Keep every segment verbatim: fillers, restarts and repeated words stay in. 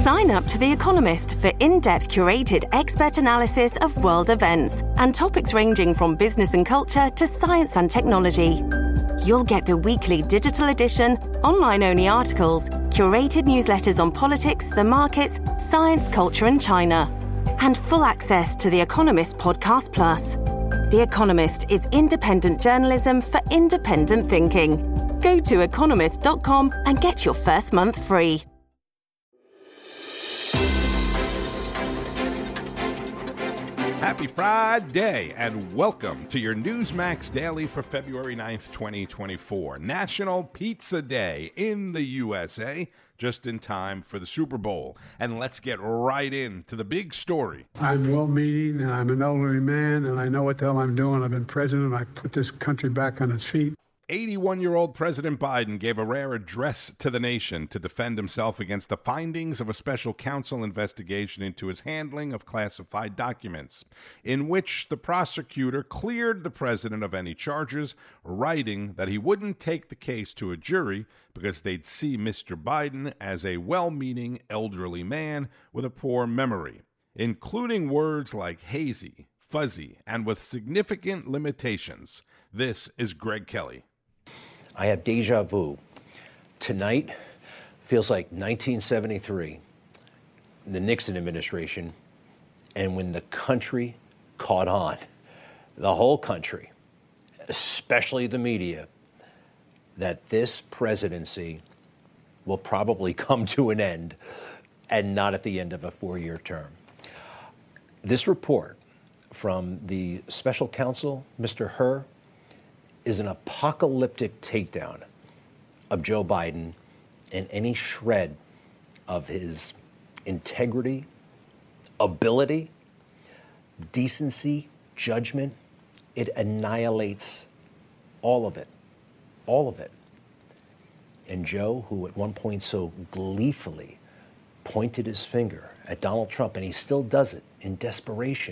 Sign up to The Economist for in-depth curated expert analysis of world events and topics ranging from business and culture to science and technology. You'll get the weekly digital edition, online-only articles, curated newsletters on politics, the markets, science, culture and China, and full access to The Economist Podcast Plus. The Economist is independent journalism for independent thinking. Go to economist dot com and get your first month free. Happy Friday and welcome to your Newsmax Daily for February ninth, twenty twenty-four. National Pizza Day in the U S A, just in time for the Super Bowl. And let's get right into the big story. I'm well-meaning and I'm an elderly man and I know what the hell I'm doing. I've been president. I put this country back on its feet. eighty-one-year-old President Biden gave a rare address to the nation to defend himself against the findings of a special counsel investigation into his handling of classified documents, in which the prosecutor cleared the president of any charges, writing that he wouldn't take the case to a jury because they'd see Mister Biden as a well-meaning elderly man with a poor memory, including words like hazy, fuzzy, and with significant limitations. This is Greg Kelly. I have deja vu. Tonight feels like nineteen seventy-three, the Nixon administration, and when the country caught on, the whole country, especially the media, that this presidency will probably come to an end and not at the end of a four-year term. This report from the special counsel, Mister Hur, is an apocalyptic takedown of Joe Biden and any shred of his integrity, ability, decency, judgment. It annihilates all of it, all of it. And Joe, who at one point so gleefully pointed his finger at Donald Trump, and he still does it in desperation,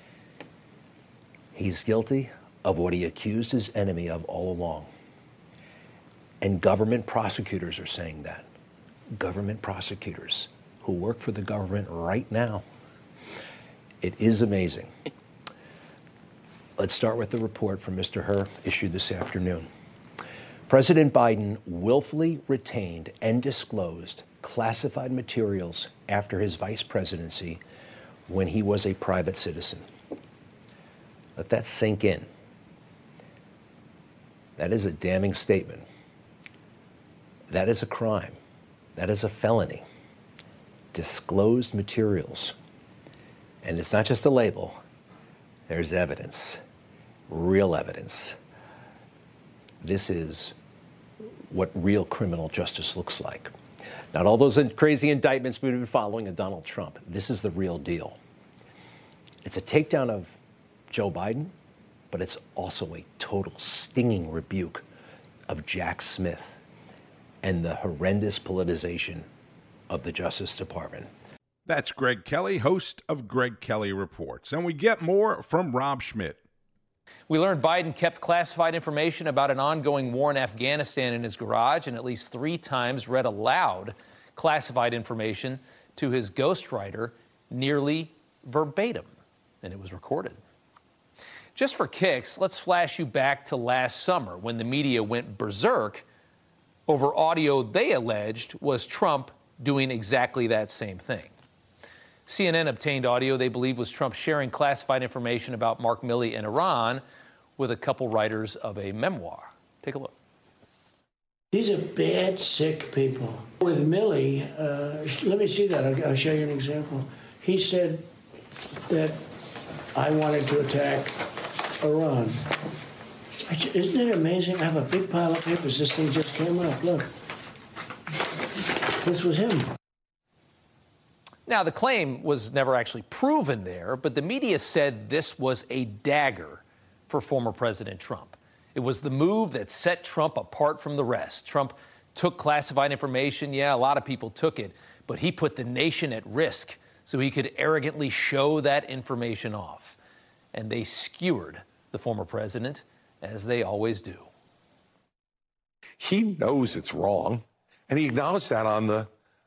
he's guilty of what he accused his enemy of all along. And government prosecutors are saying that. Government prosecutors who work for the government right now. It is amazing. Let's start with the report from Mister Hur issued this afternoon. President Biden willfully retained and disclosed classified materials after his vice presidency when he was a private citizen. Let that sink in. That is a damning statement. That is a crime. That is a felony. Disclosed materials. And it's not just a label. There's evidence. Real evidence. This is what real criminal justice looks like. Not all those crazy indictments we've been following of Donald Trump. This is the real deal. It's a takedown of Joe Biden, but it's also a total stinging rebuke of Jack Smith and the horrendous politicization of the Justice Department. That's Greg Kelly, host of Greg Kelly Reports. And we get more from Rob Schmidt. We learned Biden kept classified information about an ongoing war in Afghanistan in his garage and at least three times read aloud classified information to his ghostwriter nearly verbatim, and it was recorded. Just for kicks, let's flash you back to last summer when the media went berserk over audio they alleged was Trump doing exactly that same thing. C N N obtained audio they believe was Trump sharing classified information about Mark Milley and Iran with a couple writers of a memoir. Take a look. These are bad, sick people. With Milley, uh, let me see that. I'll, I'll show you an example. He said that I wanted to attack Iran. Isn't it amazing? I have a big pile of papers. This thing just came up. Look. This was him. Now, the claim was never actually proven there, but the media said this was a dagger for former President Trump. It was the move that set Trump apart from the rest. Trump took classified information. Yeah, a lot of people took it, but he put the nation at risk so he could arrogantly show that information off. And they skewered the former president, as they always do. He knows it's wrong, and he acknowledged that on the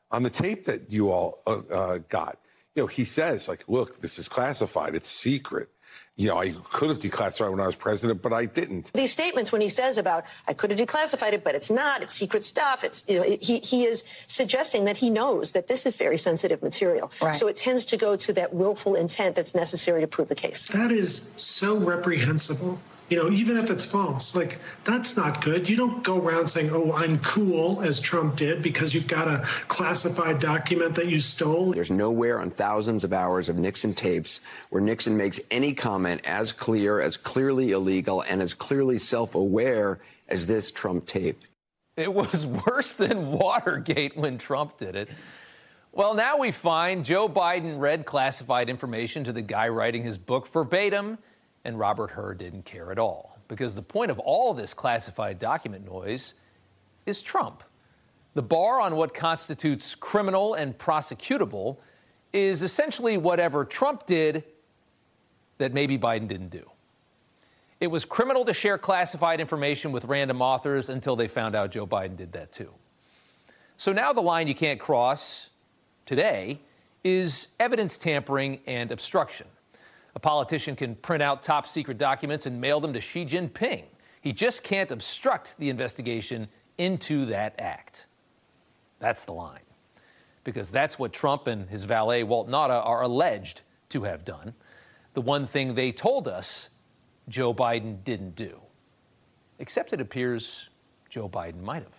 On the tape that you all uh, uh, got, you know, he says, like, look, this is classified. It's secret. You know, I could have declassified when I was president, but I didn't. These statements, when he says about, I could have declassified it, but it's not, it's secret stuff, it's, you know, he, he is suggesting that he knows that this is very sensitive material. Right. So it tends to go to that willful intent that's necessary to prove the case. That is so reprehensible. You know, even if it's false, like, that's not good. You don't go around saying, oh, I'm cool, as Trump did, because you've got a classified document that you stole. There's nowhere on thousands of hours of Nixon tapes where Nixon makes any comment as clear, as clearly illegal, and as clearly self-aware as this Trump tape. It was worse than Watergate when Trump did it. Well, now we find Joe Biden read classified information to the guy writing his book verbatim, and Robert Hur didn't care at all, because the point of all this classified document noise is Trump. The bar on what constitutes criminal and prosecutable is essentially whatever Trump did that maybe Biden didn't do. It was criminal to share classified information with random authors until they found out Joe Biden did that too. So now the line you can't cross today is evidence tampering and obstruction. A politician can print out top secret documents and mail them to Xi Jinping. He just can't obstruct the investigation into that act. That's the line. Because that's what Trump and his valet, Walt Nauta, are alleged to have done. The one thing they told us Joe Biden didn't do. Except it appears Joe Biden might have.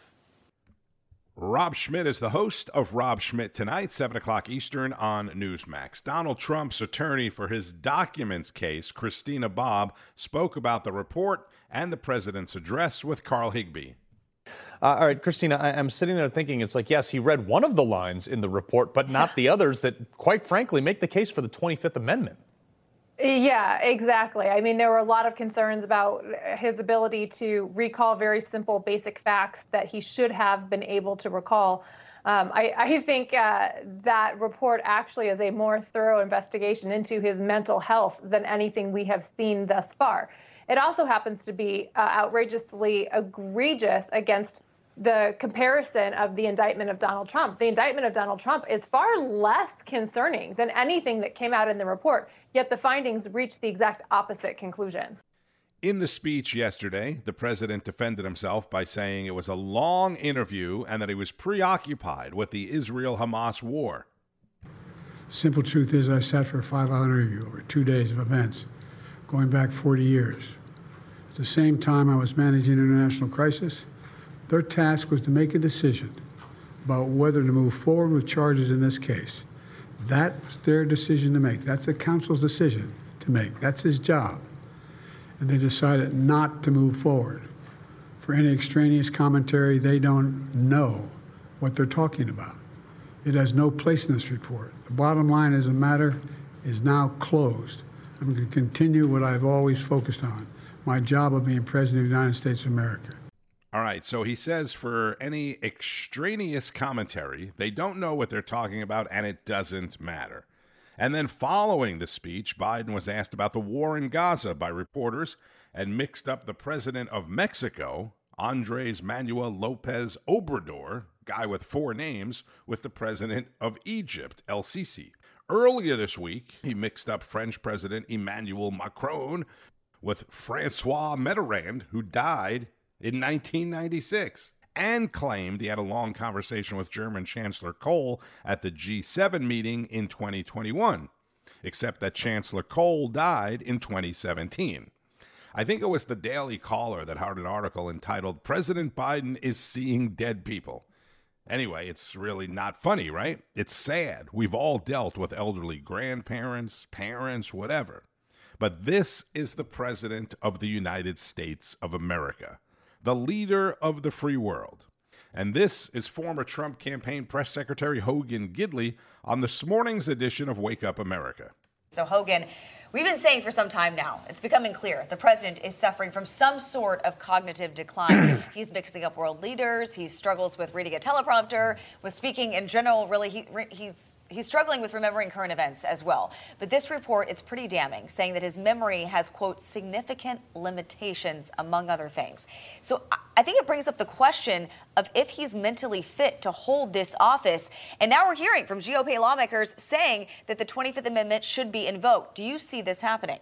Rob Schmitt is the host of Rob Schmitt Tonight, seven o'clock Eastern on Newsmax. Donald Trump's attorney for his documents case, Christina Bobb, spoke about the report and the president's address with Carl Higbee. Uh, all right, Christina, I, I'm sitting there thinking, it's like, yes, he read one of the lines in the report, but not the others that, quite frankly, make the case for the twenty-fifth Amendment. Yeah, exactly. I mean, there were a lot of concerns about his ability to recall very simple, basic facts that he should have been able to recall. Um, I, I think uh, that report actually is a more thorough investigation into his mental health than anything we have seen thus far. It also happens to be uh, outrageously egregious against the comparison of the indictment of Donald Trump. The indictment of Donald Trump is far less concerning than anything that came out in the report, yet the findings reach the exact opposite conclusion. In the speech yesterday, the president defended himself by saying it was a long interview and that he was preoccupied with the Israel-Hamas war. Simple truth is I sat for a five-hour interview over two days of events, going back forty years. At the same time I was managing an international crisis, their task was to make a decision about whether to move forward with charges in this case. That's their decision to make. That's the counsel's decision to make. That's his job. And they decided not to move forward. For any extraneous commentary, they don't know what they're talking about. It has no place in this report. The bottom line is the matter is now closed. I'm going to continue what I've always focused on, my job of being President of the United States of America. All right, so he says for any extraneous commentary, they don't know what they're talking about and it doesn't matter. And then following the speech, Biden was asked about the war in Gaza by reporters and mixed up the president of Mexico, Andres Manuel Lopez Obrador, guy with four names, with the president of Egypt, El Sisi. Earlier this week, he mixed up French President Emmanuel Macron with Francois Mitterrand, who died in nineteen ninety-six, and claimed he had a long conversation with German Chancellor Kohl at the G seven meeting in twenty twenty-one, except that Chancellor Kohl died in twenty seventeen. I think it was the Daily Caller that had an article entitled, "President Biden is Seeing Dead People." Anyway, it's really not funny, right? It's sad. We've all dealt with elderly grandparents, parents, whatever. But this is the President of the United States of America, the leader of the free world. And this is former Trump campaign press secretary Hogan Gidley on this morning's edition of Wake Up America. So Hogan, we've been saying for some time now, it's becoming clear the president is suffering from some sort of cognitive decline. He's mixing up world leaders. He struggles with reading a teleprompter, with speaking in general. Really, he, he's he's struggling with remembering current events as well. But this report, it's pretty damning, saying that his memory has, quote, significant limitations, among other things. So I think it brings up the question of if he's mentally fit to hold this office. And now we're hearing from G O P lawmakers saying that the twenty-fifth Amendment should be invoked. Do you see this happening?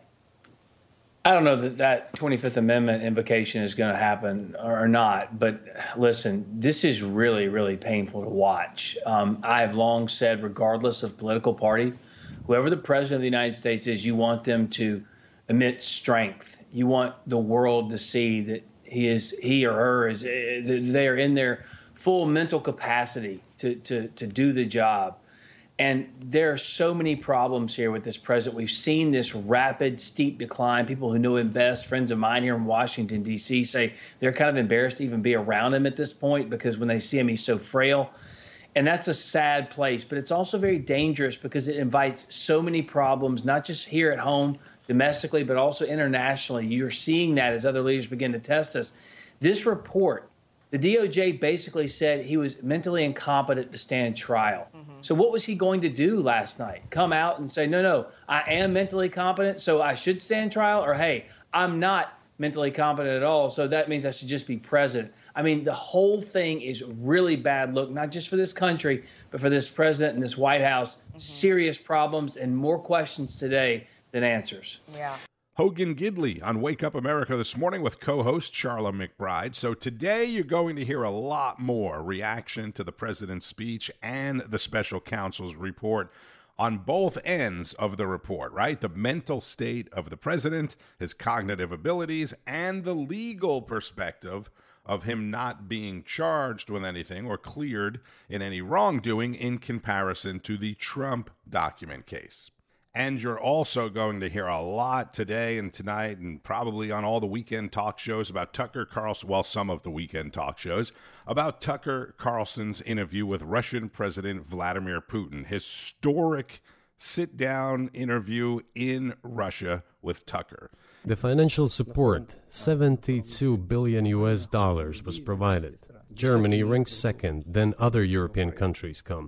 I don't know that that twenty-fifth Amendment invocation is going to happen or not. But listen, this is really, really painful to watch. Um, I have long said, regardless of political party, whoever the president of the United States is, you want them to emit strength. You want the world to see that he is, he or her is, they are in their full mental capacity to, to, to do the job. And there are so many problems here with this president. We've seen this rapid, steep decline. People who know him best, friends of mine here in Washington, D C, say they're kind of embarrassed to even be around him at this point because when they see him, he's so frail. And that's a sad place. But it's also very dangerous because it invites so many problems, not just here at home, domestically, but also internationally. You're seeing that as other leaders begin to test us. This report, the D O J basically said he was mentally incompetent to stand trial. Mm-hmm. So what was he going to do last night? Come out and say, no, no, I am mentally competent, so I should stand trial? Or, hey, I'm not mentally competent at all, so that means I should just be president. I mean, the whole thing is really bad look, not just for this country, but for this president and this White House. Mm-hmm. Serious problems and more questions today than answers. Yeah. Hogan Gidley on Wake Up America this morning with co-host Charla McBride. So today you're going to hear a lot more reaction to the president's speech and the special counsel's report on both ends of the report, right? The mental state of the president, his cognitive abilities, and the legal perspective of him not being charged with anything or cleared in any wrongdoing in comparison to the Trump document case. And you're also going to hear a lot today and tonight and probably on all the weekend talk shows about Tucker Carlson, well, some of the weekend talk shows, about Tucker Carlson's interview with Russian President Vladimir Putin. Historic sit-down interview in Russia with Tucker. The financial support, seventy-two billion U S dollars, was provided. Germany ranks second, then other European countries come.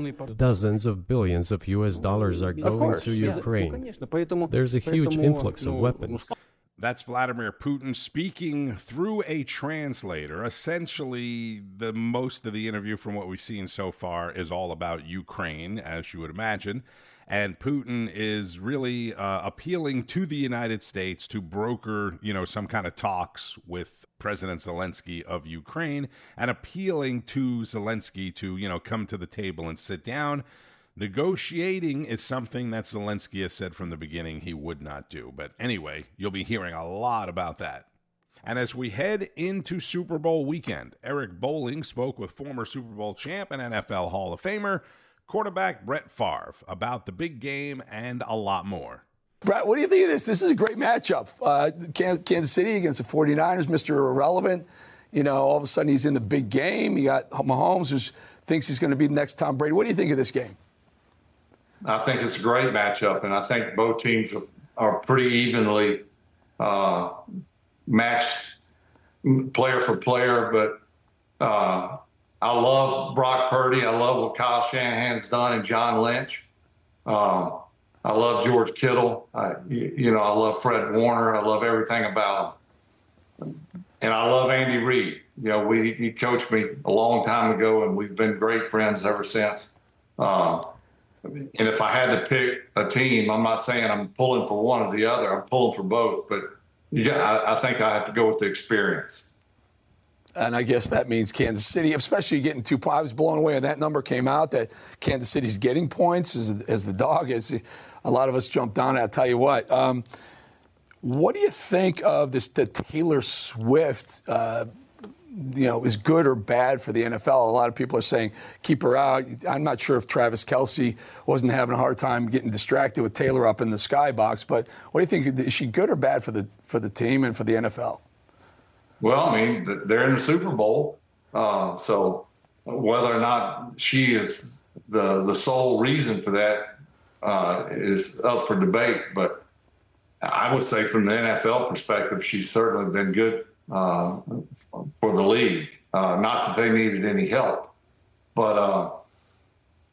Dozens of billions of U S dollars are going to Ukraine. There's a huge influx of weapons. That's Vladimir Putin speaking through a translator. Essentially, the most of the interview from what we've seen so far is all about Ukraine, as you would imagine. And Putin is really uh, appealing to the United States to broker, you know, some kind of talks with President Zelensky of Ukraine and appealing to Zelensky to, you know, come to the table and sit down. Negotiating is something that Zelensky has said from the beginning he would not do. But anyway, you'll be hearing a lot about that. And as we head into Super Bowl weekend, Eric Bolling spoke with former Super Bowl champ and N F L Hall of Famer quarterback Brett Favre about the big game and a lot more. Brett, what do you think of this? This is a great matchup. Uh, Kansas City against the forty-niners, Mister Irrelevant. You know, all of a sudden he's in the big game. You got Mahomes, who thinks he's going to be the next Tom Brady. What do you think of this game? I think it's a great matchup, and I think both teams are pretty evenly uh, matched player for player. But uh, I love Brock Purdy. I love what Kyle Shanahan's done and John Lynch. Um, I love George Kittle. I, you know, I love Fred Warner. I love everything about him. And I love Andy Reid. You know, we he coached me a long time ago, and we've been great friends ever since. Um, and if I had to pick a team, I'm not saying I'm pulling for one or the other. I'm pulling for both. But you got, I, I think I have to go with the experience. And I guess that means Kansas City, especially getting two points. I was blown away when that number came out that Kansas City's getting points as, as the dog. As a lot of us jumped on it. I'll tell you what. Um, what do you think of this? The Taylor Swift, uh, you know, is good or bad for the N F L? A lot of people are saying keep her out. I'm not sure if Travis Kelce wasn't having a hard time getting distracted with Taylor up in the skybox. But what do you think? Is she good or bad for the for the team and for the N F L? Well, I mean, they're in the Super Bowl, uh, so whether or not she is the the sole reason for that uh, is up for debate. But I would say from the N F L perspective, she's certainly been good uh, for the league. Uh, not that they needed any help, but uh,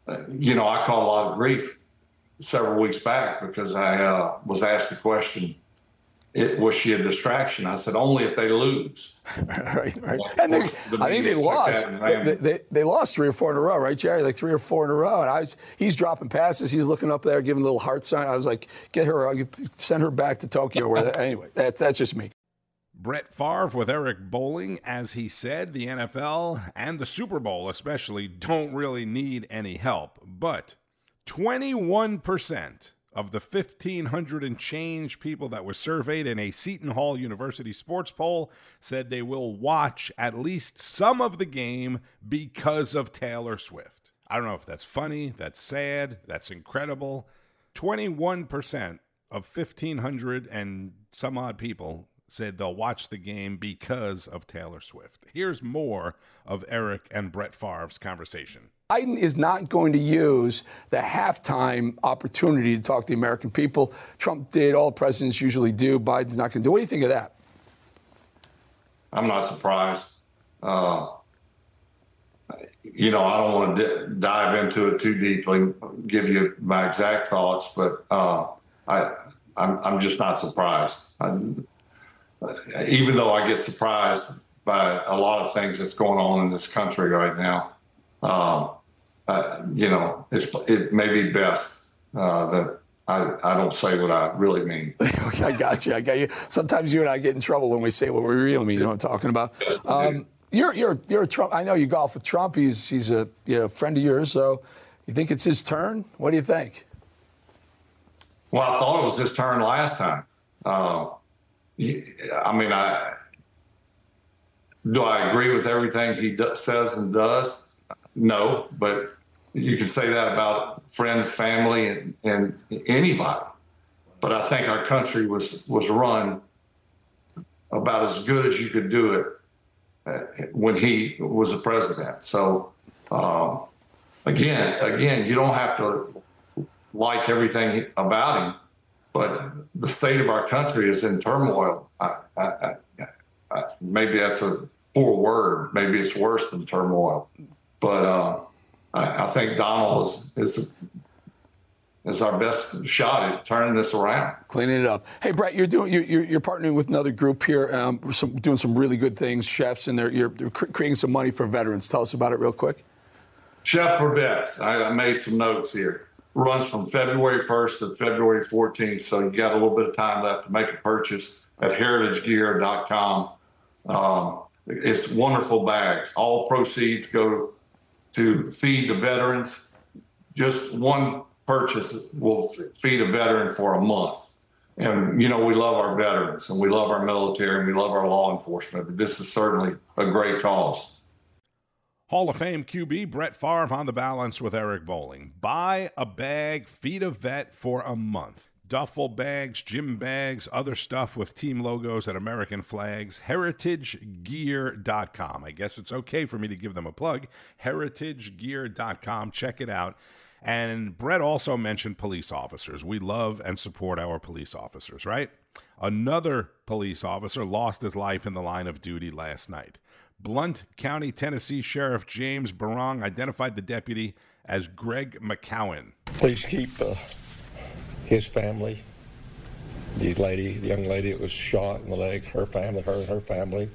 uh, you know, I caught a lot of grief several weeks back because I uh, was asked the question, it, was she a distraction? I said, only if they lose. right, right. And they, I think they lost. They, they, they lost three or four in a row, right, Jerry? Like three or four in a row. And I was, he's dropping passes. He's looking up there, giving a little heart sign. I was like, get her, I'll send her back to Tokyo. Where anyway, that, that's just me. Brett Favre with Eric Bolling, as he said, the N F L and the Super Bowl especially don't really need any help. But twenty-one percent of the fifteen hundred and change people that were surveyed in a Seton Hall University sports poll said they will watch at least some of the game because of Taylor Swift. I don't know if that's funny, that's sad, that's incredible. twenty-one percent of fifteen hundred and some odd people said they'll watch the game because of Taylor Swift. Here's more of Eric and Brett Favre's conversation. Biden is not going to use the halftime opportunity to talk to the American people. Trump did, all presidents usually do. Biden's not going to do. What do you think of that? I'm not surprised. Uh, you know, I don't want to d- dive into it too deeply, give you my exact thoughts, but uh, I, I'm, I'm just not surprised. I, even though I get surprised by a lot of things that's going on in this country right now, um, uh, you know, it's, it may be best uh, that I, I don't say what I really mean. Okay, I got you. I got you. Sometimes you and I get in trouble when we say what we really mean. You know what I'm talking about? Um, you're you're you're a Trump. I know you golf with Trump. He's he's a you know, friend of yours. So you think it's his turn? What do you think? Well, I thought it was his turn last time. Uh, I mean, I do I agree with everything he do, says and does? No, but you can say that about friends, family, and, and anybody. But I think our country was was run about as good as you could do it when he was the president. So um, again, again, you don't have to like everything about him. But the state of our country is in turmoil. I, I, I, I, maybe that's a poor word. Maybe it's worse than turmoil. But uh, I, I think Donald is, is is our best shot at turning this around, cleaning it up. Hey, Brett, you're doing you're you're partnering with another group here, um, some, doing some really good things, chefs, and they're you're creating some money for veterans. Tell us about it real quick. Chef for Vets. I, I made some notes here. Runs from February first to February fourteenth, so you got a little bit of time left to make a purchase at heritage gear dot com. Um, it's wonderful bags. All proceeds go to feed the veterans. Just one purchase will f- feed a veteran for a month. And, you know, we love our veterans and we love our military and we love our law enforcement, but this is certainly a great cause. Hall of Fame Q B Brett Favre on the balance with Eric Bolling. Buy a bag, feed a vet for a month. Duffel bags, gym bags, other stuff with team logos and American flags. heritage gear dot com. I guess it's okay for me to give them a plug. heritage gear dot com. Check it out. And Brett also mentioned police officers. We love and support our police officers, right? Another police officer lost his life in the line of duty last night. Blount County, Tennessee Sheriff James Barong identified the deputy as Greg McCowan. Please keep uh, his family, the lady, the young lady that was shot in the leg, her family, her and her family,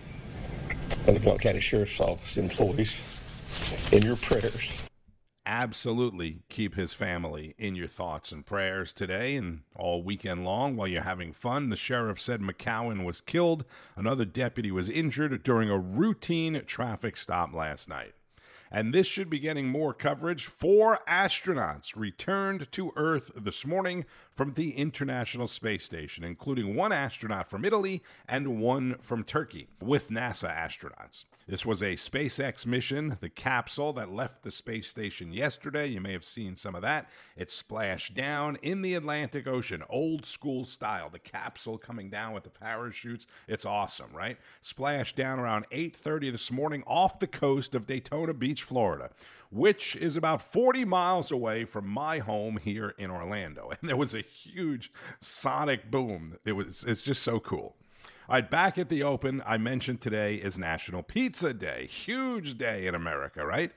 and the Blount County Sheriff's Office employees in your prayers. Absolutely keep his family in your thoughts and prayers today and all weekend long while you're having fun. The sheriff said McCowan was killed. Another deputy was injured during a routine traffic stop last night. And this should be getting more coverage. Four astronauts returned to Earth this morning from the International Space Station, including one astronaut from Italy and one from Turkey, with NASA astronauts. This was a SpaceX mission, the capsule that left the space station yesterday. You may have seen some of that. It splashed down in the Atlantic Ocean, old school style. The capsule coming down with the parachutes. It's awesome, right? Splashed down around eight thirty this morning off the coast of Daytona Beach, Florida, which is about forty miles away from my home here in Orlando. And there was a huge sonic boom. It was, it's just so cool. All right, back at the Open, I mentioned today is National Pizza Day. Huge day in America, right?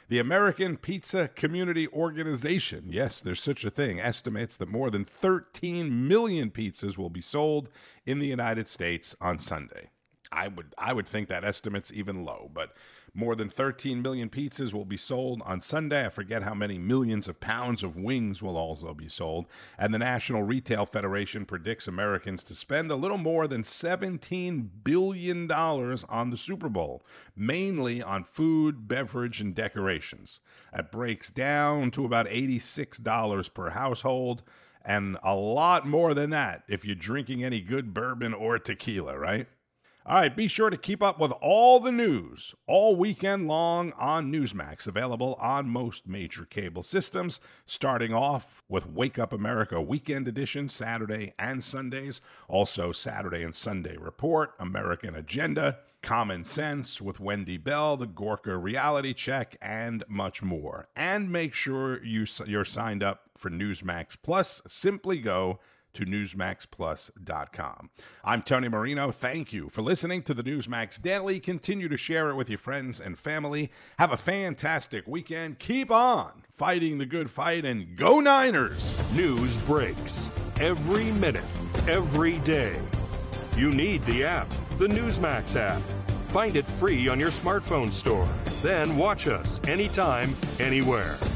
The American Pizza Community Organization, yes, there's such a thing, estimates that more than thirteen million pizzas will be sold in the United States on Sunday. I would I would think that estimate's even low, but more than thirteen million pizzas will be sold on Sunday. I forget how many millions of pounds of wings will also be sold. And the National Retail Federation predicts Americans to spend a little more than seventeen billion dollars on the Super Bowl, mainly on food, beverage, and decorations. That breaks down to about eighty-six dollars per household, and a lot more than that if you're drinking any good bourbon or tequila, right? All right, be sure to keep up with all the news all weekend long on Newsmax, available on most major cable systems, starting off with Wake Up America Weekend Edition, Saturday and Sundays. Also, Saturday and Sunday Report, American Agenda, Common Sense with Wendy Bell, the Gorka Reality Check, and much more. And make sure you, you're signed up for Newsmax Plus. Simply go to newsmax plus dot com. I'm Tony Marino. Thank you for listening to the Newsmax Daily. Continue to share it with your friends and family. Have a fantastic weekend. Keep on fighting the good fight, and go Niners! News breaks every minute, every day. You need the app, the Newsmax app. Find it free on your smartphone store. Then watch us anytime, anywhere.